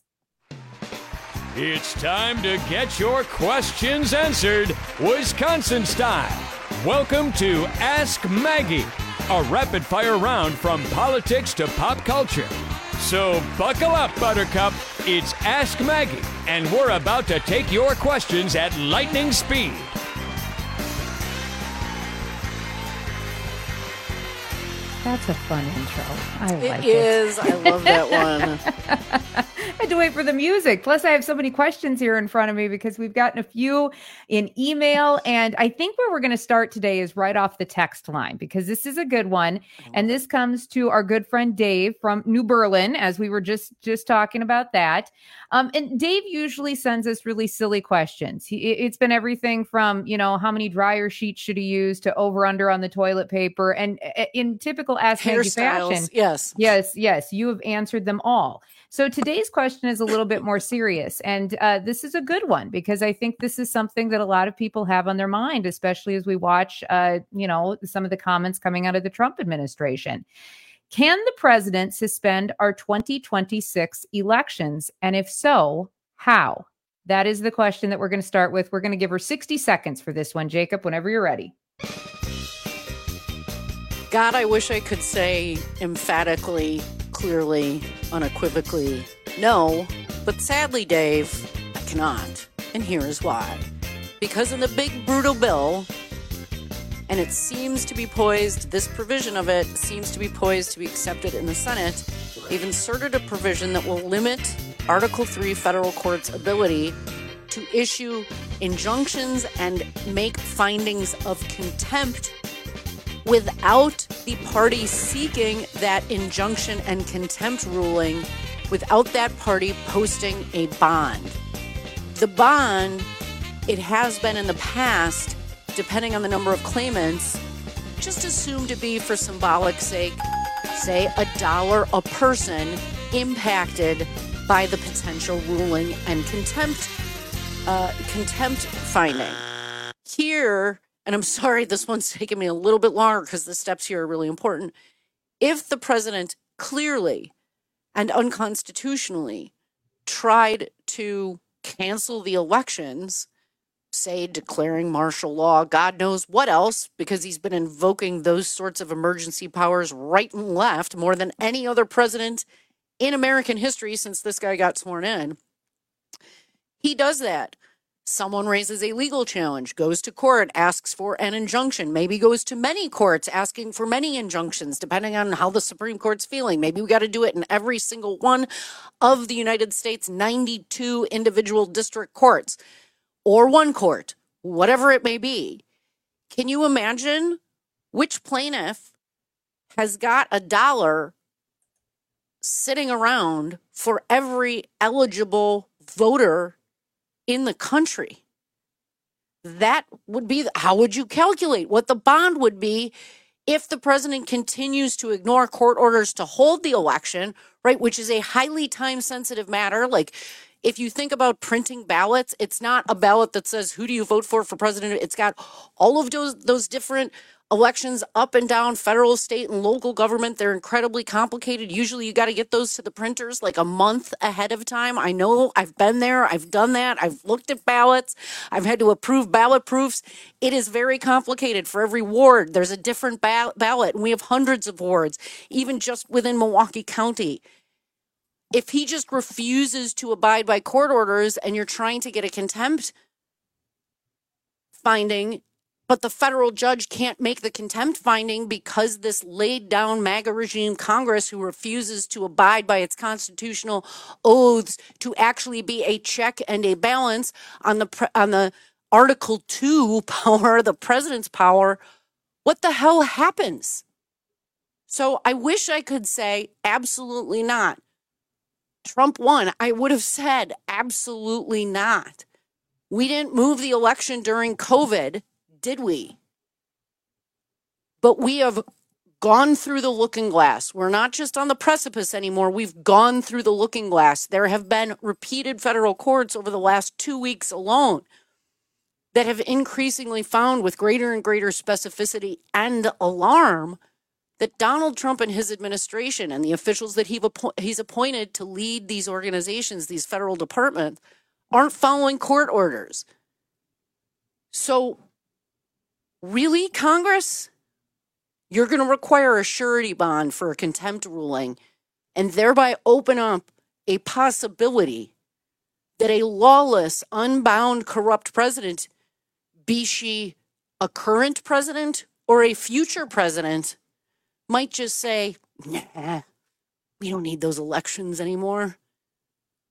It's time to get your questions answered Wisconsin style. Welcome to Ask Maggie, a rapid-fire round from politics to pop culture. So buckle up, Buttercup. It's Ask Maggie, and we're about to take your questions at lightning speed. That's a fun intro. I like it. It is. I love that one. had to wait for the music. Plus, I have so many questions here in front of me because we've gotten a few in email. And I think where we're going to start today is right off the text line, because this is a good one. And this comes to our good friend Dave from New Berlin, as we were just talking about that. And Dave usually sends us really silly questions. It's been everything from, how many dryer sheets should he use to over under on the toilet paper. And in typical Ask Maggie fashion, yes, you have answered them all. So today's question is a little bit more serious. And this is a good one, because I think this is something that a lot of people have on their mind, especially as we watch, some of the comments coming out of the Trump administration. Can the president suspend our 2026 elections? And if so, how? That is the question that we're going to start with. We're going to give her 60 seconds for this one. Jacob, whenever you're ready. God, I wish I could say emphatically, clearly, unequivocally, no. But sadly, Dave, I cannot. And here is why. Because in the big, brutal bill, and it seems to be poised, this provision of it seems to be poised to be accepted in the Senate, they've inserted a provision that will limit Article 3 federal court's ability to issue injunctions and make findings of contempt without the party seeking that injunction and contempt ruling, without that party posting a bond. The bond, it has been in the past, depending on the number of claimants, just assumed to be for symbolic sake, say $1 a person impacted by the potential ruling and contempt finding. Here, and I'm sorry, this one's taking me a little bit longer because the steps here are really important. If the president clearly and unconstitutionally tried to cancel the elections, say declaring martial law, God knows what else, because he's been invoking those sorts of emergency powers right and left more than any other president in American history since this guy got sworn in. He does that. Someone raises a legal challenge, goes to court, asks for an injunction, maybe goes to many courts asking for many injunctions, depending on how the Supreme Court's feeling. Maybe we got to do it in every single one of the United States' 92 individual district courts, or one court, whatever it may be. Can you imagine which plaintiff has got $1 sitting around for every eligible voter in the country? That would be, how would you calculate what the bond would be if the president continues to ignore court orders to hold the election, right, which is a highly time-sensitive matter. Like, if you think about printing ballots, it's not a ballot that says, who do you vote for president? It's got all of those different elections up and down, federal, state, and local government. They're incredibly complicated. Usually you got to get those to the printers like a month ahead of time. I know, I've been there. I've done that. I've looked at ballots. I've had to approve ballot proofs. It is very complicated. For every ward, there's a different ballot, and we have hundreds of wards, even just within Milwaukee County. If he just refuses to abide by court orders and you're trying to get a contempt finding, but the federal judge can't make the contempt finding because this laid down MAGA regime Congress, who refuses to abide by its constitutional oaths to actually be a check and a balance on the Article 2 power, the president's power, what the hell happens? So I wish I could say absolutely not. Trump won. I would have said absolutely not. We didn't move the election during COVID, did we? But we have gone through the looking glass. We're not just on the precipice anymore. We've gone through the looking glass. There have been repeated federal courts over the last 2 weeks alone that have increasingly found with greater and greater specificity and alarm that Donald Trump and his administration and the officials that he's appointed to lead these organizations, these federal departments, aren't following court orders. So, really, Congress? You're going to require a surety bond for a contempt ruling and thereby open up a possibility that a lawless, unbound, corrupt president, be she a current president or a future president, might just say, nah, we don't need those elections anymore.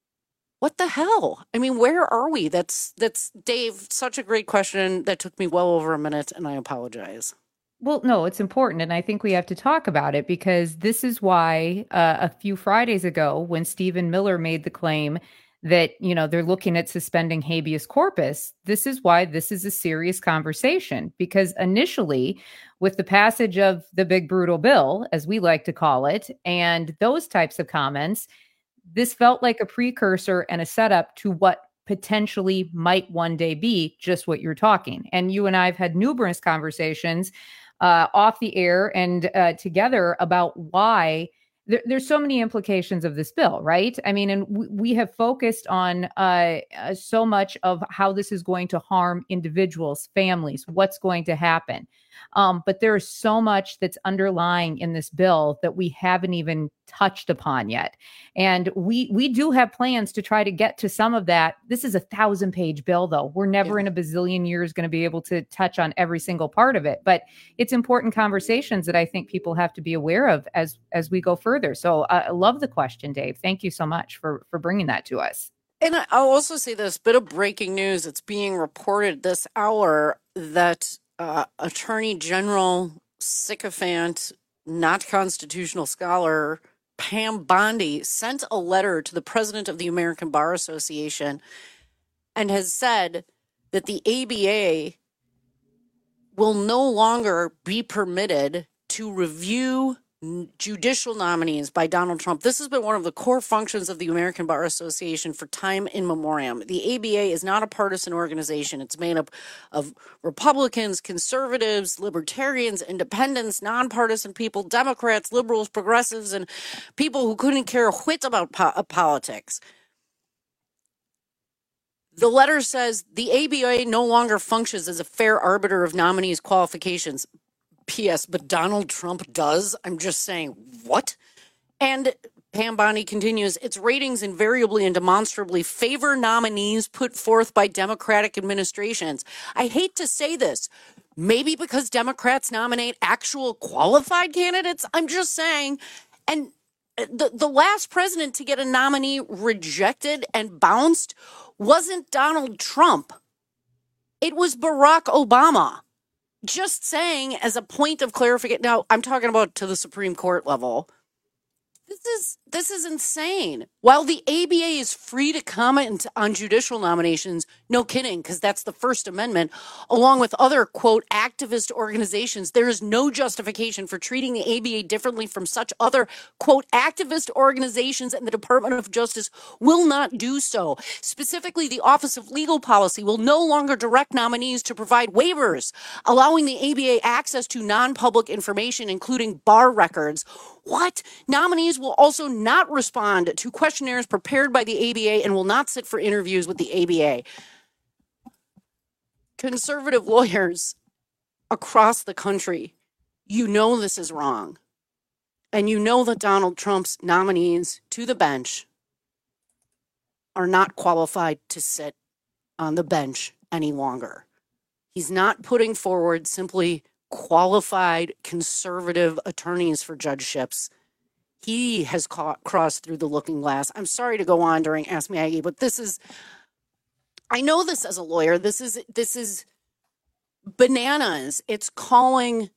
What the hell? I mean, where are we? That's Dave, such a great question that took me well over a minute, and I apologize. Well, no, it's important. And I think we have to talk about it because this is why a few Fridays ago, when Stephen Miller made the claim that, they're looking at suspending habeas corpus, this is why this is a serious conversation. Because initially, with the passage of the big brutal bill, as we like to call it, and those types of comments, this felt like a precursor and a setup to what potentially might one day be just what you're talking. And you and I have had numerous conversations off the air and together about why there's so many implications of this bill, right? I mean, and we have focused on so much of how this is going to harm individuals, families, what's going to happen. But there is so much that's underlying in this bill that we haven't even touched upon yet. And we do have plans to try to get to some of that. This is a 1,000-page bill, though. We're never in a bazillion years going to be able to touch on every single part of it. But it's important conversations that I think people have to be aware of as we go further. So I love the question, Dave. Thank you so much for bringing that to us. And I'll also say this bit of breaking news. It's being reported this hour that Attorney General sycophant, not constitutional scholar, Pam Bondi sent a letter to the president of the American Bar Association and has said that the ABA will no longer be permitted to review judicial nominees by Donald Trump. This has been one of the core functions of the American Bar Association for time in memoriam. The ABA is not a partisan organization. It's made up of Republicans, conservatives, libertarians, independents, nonpartisan people, Democrats, liberals, progressives, and people who couldn't care a whit about politics. The letter says the ABA no longer functions as a fair arbiter of nominees' qualifications. P.S. But Donald Trump does. I'm just saying, what? And Pam Bondi continues, its ratings invariably and demonstrably favor nominees put forth by Democratic administrations. I hate to say this, maybe because Democrats nominate actual qualified candidates. I'm just saying. And the last president to get a nominee rejected and bounced wasn't Donald Trump. It was Barack Obama. Just saying, as a point of clarification, now I'm talking about to the Supreme Court level. This is insane. While the ABA is free to comment on judicial nominations, no kidding, because that's the First Amendment, along with other, quote, activist organizations, there is no justification for treating the ABA differently from such other, quote, activist organizations, and the Department of Justice will not do so. Specifically, the Office of Legal Policy will no longer direct nominees to provide waivers, allowing the ABA access to non-public information, including bar records. What? Nominees will also not respond to questionnaires prepared by the ABA and will not sit for interviews with the ABA. Conservative lawyers across the country, you know this is wrong. And you know that Donald Trump's nominees to the bench are not qualified to sit on the bench any longer. He's not putting forward simply qualified conservative attorneys for judgeships. He has crossed through the looking glass. I'm sorry to go on during Ask Me Aggie, but this is, I know this as a lawyer, this is bananas. It's calling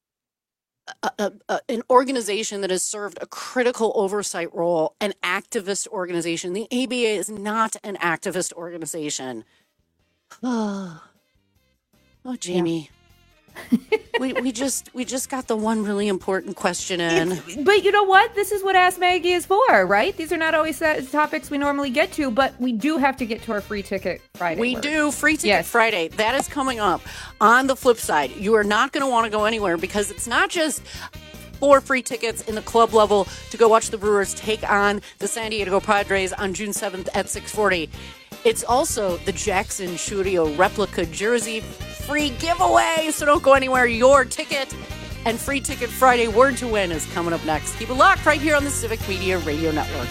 an organization that has served a critical oversight role an activist organization. The ABA is not an activist organization. Oh, Jamie. Yeah. we just got the one really important question in. But you know what? This is what Ask Maggie is for, right? These are not always topics we normally get to, but we do have to get to our Free Ticket Friday. We do. Free Ticket Friday. That is coming up. On the flip side, you are not going to want to go anywhere because it's not just 4 free tickets in the club level to go watch the Brewers take on the San Diego Padres on June 7th at 6:40. It's also the Jackson Chourio replica jersey free giveaway, so don't go anywhere. Your ticket and Free Ticket Friday Word to Win is coming up next. Keep it locked right here on the Civic Media Radio Network.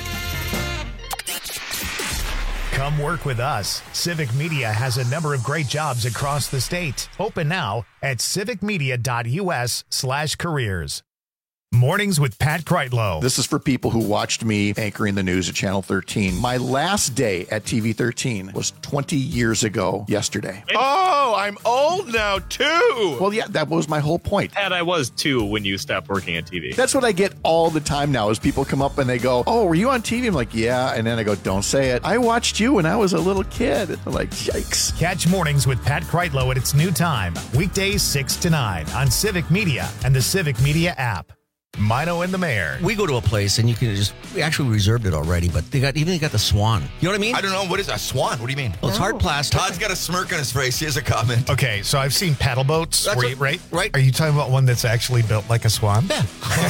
Come work with us. Civic Media has a number of great jobs across the state. Open now at civicmedia.us/careers. Mornings with Pat Kreitlow. This is for people who watched me anchoring the news at Channel 13. My last day at TV 13 was 20 years ago yesterday. Oh, I'm old now, too. Well, yeah, that was my whole point. Pat, I was, too, when you stopped working at TV. That's what I get all the time now is people come up and they go, oh, were you on TV? I'm like, yeah. And then I go, don't say it. I watched you when I was a little kid. They're like, yikes. Catch Mornings with Pat Kreitlow at its new time. Weekdays 6 to 9 on Civic Media and the Civic Media app. Mino and the Mayor. We go to a place and you can we actually reserved it already, but they got the Swan. You know what I mean? I don't know. What is a Swan? What do you mean? Well, it's hard plastic. Todd's got a smirk on his face. He has a comment. Okay, so I've seen paddle boats, Right. Are you talking about one that's actually built like a swan? Yeah.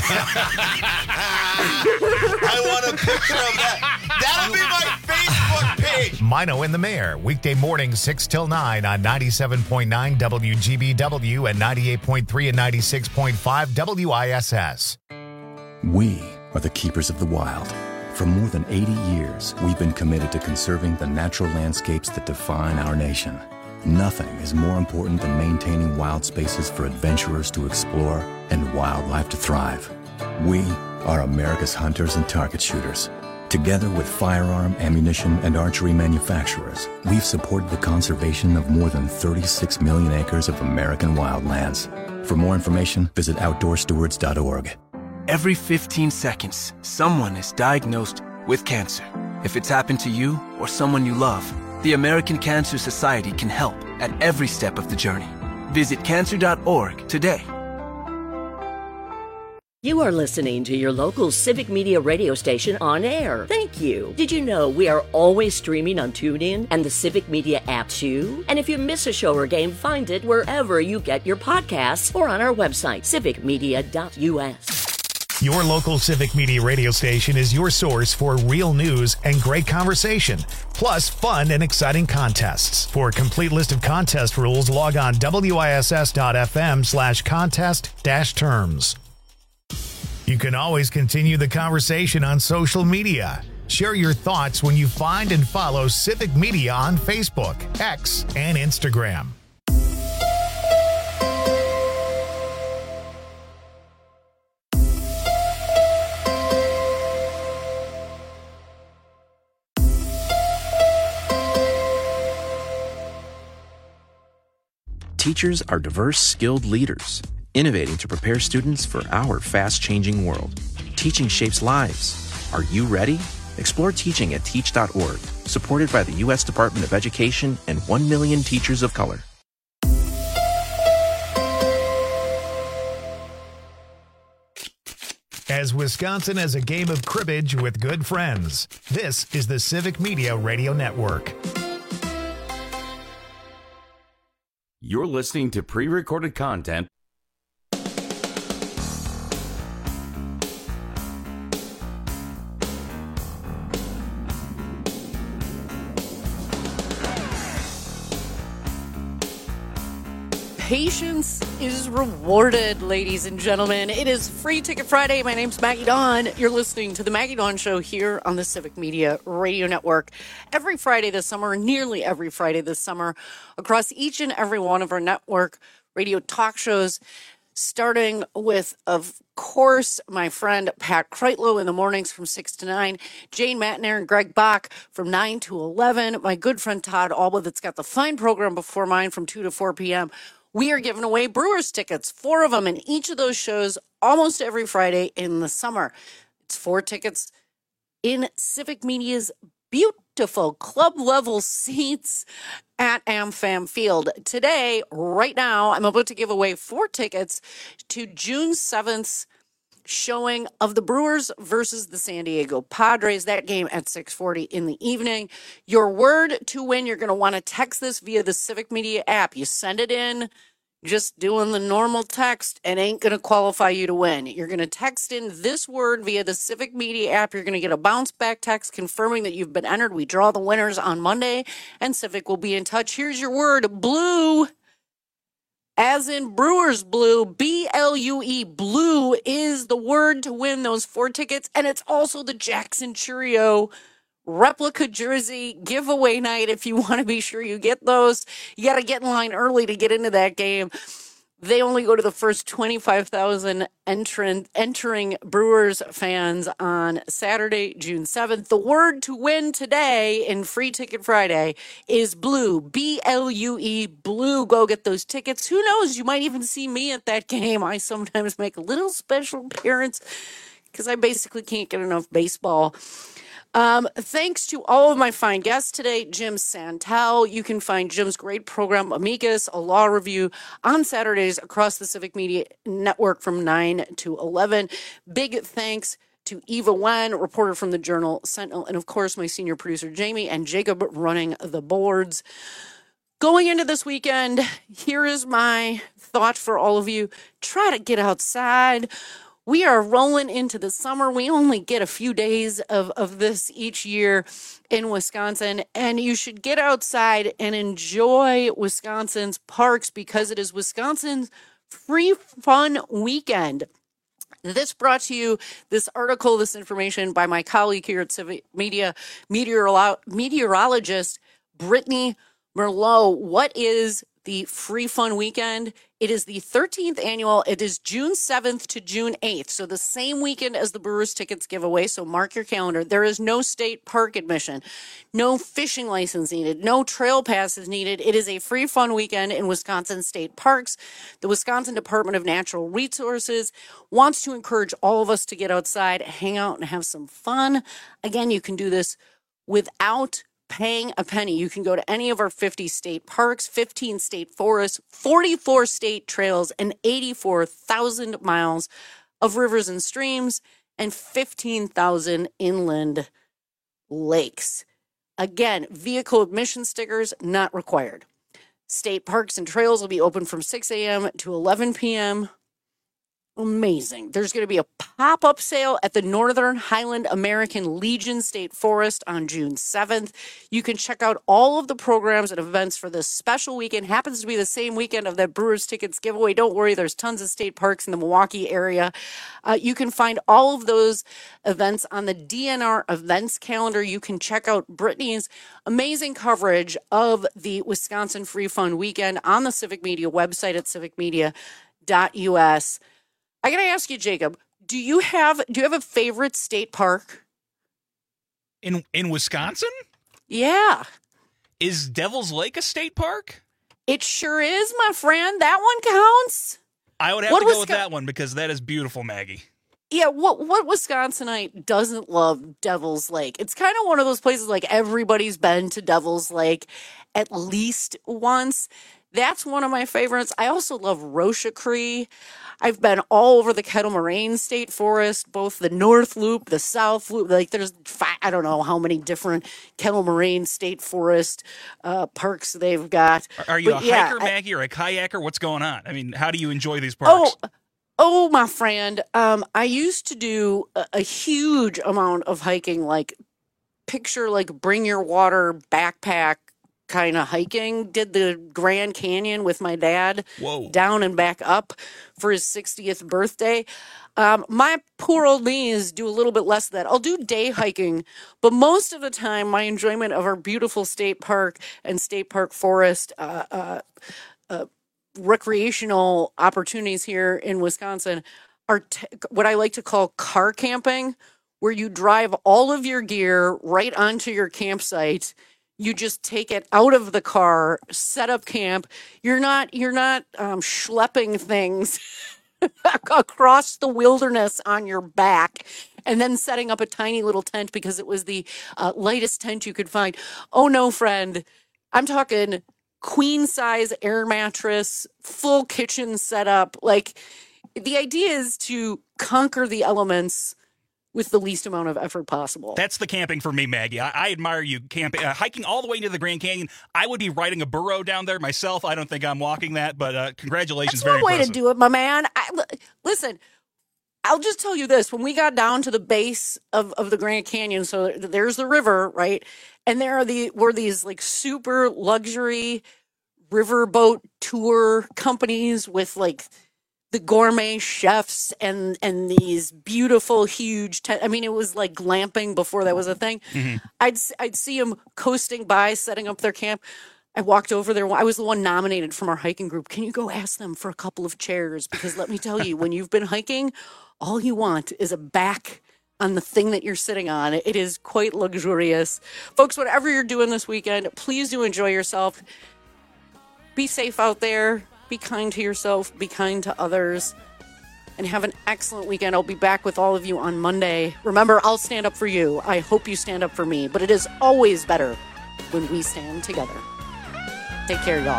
I want a picture of that. That'll be my Facebook page. Mino and the Mayor, weekday mornings 6 till 9 on 97.9 WGBW and 98.3 and 96.5 WISS. We are the keepers of the wild. For more than 80 years, we've been committed to conserving the natural landscapes that define our nation. Nothing is more important than maintaining wild spaces for adventurers to explore and wildlife to thrive. We are America's hunters and target shooters. Together with firearm, ammunition, and archery manufacturers, we've supported the conservation of more than 36 million acres of American wildlands. For more information, visit OutdoorStewards.org. Every 15 seconds, someone is diagnosed with cancer. If it's happened to you or someone you love, the American Cancer Society can help at every step of the journey. Visit cancer.org today. You are listening to your local Civic Media radio station on air. Thank you. Did you know we are always streaming on TuneIn and the Civic Media app too? And if you miss a show or game, find it wherever you get your podcasts or on our website, civicmedia.us. Your local Civic Media radio station is your source for real news and great conversation, plus fun and exciting contests. For a complete list of contest rules, log on wiss.fm/contest-terms. You can always continue the conversation on social media. Share your thoughts when you find and follow Civic Media on Facebook, X, and Instagram. Teachers are diverse, skilled leaders, innovating to prepare students for our fast-changing world. Teaching shapes lives. Are you ready? Explore teaching at teach.org, supported by the U.S. Department of Education and 1 million teachers of color. As Wisconsin as a game of cribbage with good friends, this is the Civic Media Radio Network. You're listening to pre-recorded content. Patience is rewarded, ladies and gentlemen. It is Free Ticket Friday. My name's Maggie Dawn. You're listening to the Maggie Dawn Show here on the Civic Media Radio Network. Every Friday this summer, nearly every Friday this summer, across each and every one of our network radio talk shows, starting with, of course, my friend Pat Kreitlow in the mornings from 6 to 9, Jane Matner and Greg Bach from 9 to 11, my good friend Todd Alba that's got the fine program before mine from 2 to 4 p.m., we are giving away Brewers tickets, 4 of them in each of those shows almost every Friday in the summer. It's 4 tickets in Civic Media's beautiful club-level seats at AmFam Field. Today, right now, I'm about to give away 4 tickets to June 7th's showing of the Brewers versus the San Diego Padres. That game at 6:40 in the evening. Your word to win, you're going to want to text this via the Civic Media app. You send it in, just doing the normal text, and ain't going to qualify you to win. You're going to text in this word via the Civic Media app. You're going to get a bounce back text confirming that you've been entered. We draw the winners on Monday, and Civic will be in touch. Here's your word, blue. As in Brewers blue, B-L-U-E, blue is the word to win those 4 tickets. And it's also the Jackson Churio replica jersey giveaway night. If you want to be sure you get those, you got to get in line early to get into that game. They only go to the first 25,000 entering Brewers fans on Saturday, June 7th. The word to win today in Free Ticket Friday is blue, B-L-U-E, blue. Go get those tickets. Who knows? You might even see me at that game. I sometimes make a little special appearance because I basically can't get enough baseball. Thanks to all of my fine guests today, Jim Santel. You can find Jim's great program, Amicus, a law review, on Saturdays across the Civic Media Network from 9 to 11. Big thanks to Eva Wen, reporter from the Journal Sentinel, and of course, my senior producer, Jamie, and Jacob running the boards. Going into this weekend, here is my thought for all of you. Try to get outside. We are rolling into the summer. We only get a few days of this each year in Wisconsin, and you should get outside and enjoy Wisconsin's parks because it is Wisconsin's free fun weekend. This brought to you, this article, this information by my colleague here at Civic Media, meteorologist Brittany Merlot. What is the free fun weekend? It is the 13th annual. It is June 7th to June 8th. So the same weekend as the Brewers tickets giveaway. So mark your calendar. There is no state park admission, no fishing license needed, no trail passes needed. It is a free fun weekend in Wisconsin state parks. The Wisconsin Department of Natural Resources wants to encourage all of us to get outside, hang out, and have some fun. Again, you can do this without paying a penny. You can go to any of our 50 state parks, 15 state forests, 44 state trails, and 84,000 miles of rivers and streams, and 15,000 inland lakes. Again, vehicle admission stickers not required. State parks and trails will be open from 6 a.m. to 11 p.m. Amazing. There's going to be a pop-up sale at the Northern Highland American Legion State Forest on June 7th. You can check out all of the programs and events for this special weekend. Happens to be the same weekend of that Brewers tickets giveaway. Don't worry, there's tons of state parks in the Milwaukee area. You can find all of those events on the DNR events calendar. You can check out Brittany's amazing coverage of the Wisconsin Free Fun Weekend on the Civic Media website at civicmedia.us. I gotta ask you, Jacob, do you have a favorite state park? In Wisconsin? Yeah. Is Devil's Lake a state park? It sure is, my friend. That one counts. I would have to go with that one because that is beautiful, Maggie. Yeah, what Wisconsinite doesn't love Devil's Lake? It's kind of one of those places like everybody's been to Devil's Lake at least once. That's one of my favorites. I also love Rocha Cree. I've been all over the Kettle Moraine State Forest, both the North Loop, the South Loop. Like there's, I don't know how many different Kettle Moraine State Forest parks they've got. Are you hiker, Maggie, or a kayaker? What's going on? I mean, how do you enjoy these parks? Oh, my friend. I used to do a huge amount of hiking, like picture like bring your water backpack kind of hiking. Did the Grand Canyon with my dad. Whoa. Down and back up for his 60th birthday. My poor old knees do a little bit less of that. I'll do day hiking, but most of the time my enjoyment of our beautiful state park and state park forest recreational opportunities here in Wisconsin are what I like to call car camping, where you drive all of your gear right onto your campsite. You just take it out of the car, set up camp. You're not schlepping things across the wilderness on your back and then setting up a tiny little tent because it was the lightest tent you could find. Oh no, friend. I'm talking queen size air mattress, full kitchen setup. Like the idea is to conquer the elements with the least amount of effort possible. That's the camping for me, Maggie. I admire you camping, hiking all the way into the Grand Canyon. I would be riding a burro down there myself. I don't think I'm walking that, but congratulations. That's one way to do it, my man. Listen, I'll just tell you this. When we got down to the base of the Grand Canyon, so there's the river, right? And there were these like super luxury riverboat tour companies with like the gourmet chefs and these beautiful huge I mean, it was like glamping before that was a thing. Mm-hmm. I'd see them coasting by, setting up their camp. I walked over there. I was the one nominated from our hiking group. Can you go ask them for a couple of chairs? Because let me tell you, when you've been hiking, all you want is a back on the thing that you're sitting on. It is quite luxurious. Folks, whatever you're doing this weekend, please do enjoy yourself. Be safe out there. Be kind to yourself. Be kind to others. And have an excellent weekend. I'll be back with all of you on Monday. Remember, I'll stand up for you. I hope you stand up for me. But it is always better when we stand together. Take care, y'all.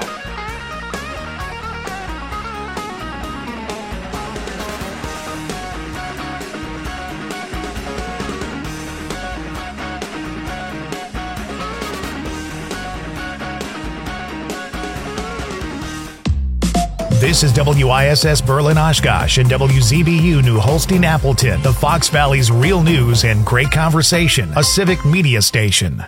This is WISS Berlin Oshkosh and WZBU New Holstein Appleton, the Fox Valley's real news and great conversation, a civic media station.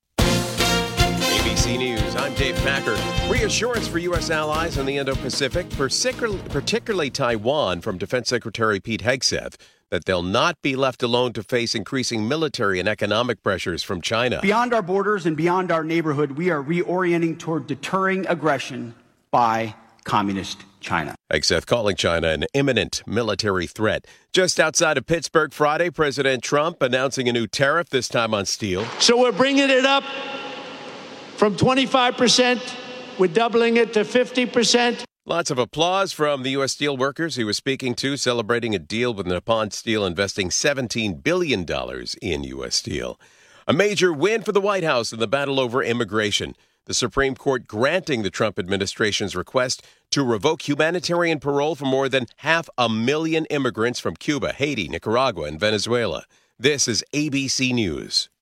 ABC News, I'm Dave Packer. Reassurance for U.S. allies in the Indo-Pacific, particularly Taiwan, from Defense Secretary Pete Hegseth, that they'll not be left alone to face increasing military and economic pressures from China. Beyond our borders and beyond our neighborhood, we are reorienting toward deterring aggression by Communist China. Hegseth calling China an imminent military threat. Just outside of Pittsburgh Friday, President Trump announcing a new tariff, this time on steel. So we're bringing it up from 25%. We're doubling it to 50%. Lots of applause from the U.S. steel workers he was speaking to, celebrating a deal with Nippon Steel investing $17 billion in U.S. Steel. A major win for the White House in the battle over immigration. The Supreme Court granting the Trump administration's request to revoke humanitarian parole for more than 500,000 immigrants from Cuba, Haiti, Nicaragua, and Venezuela. This is ABC News.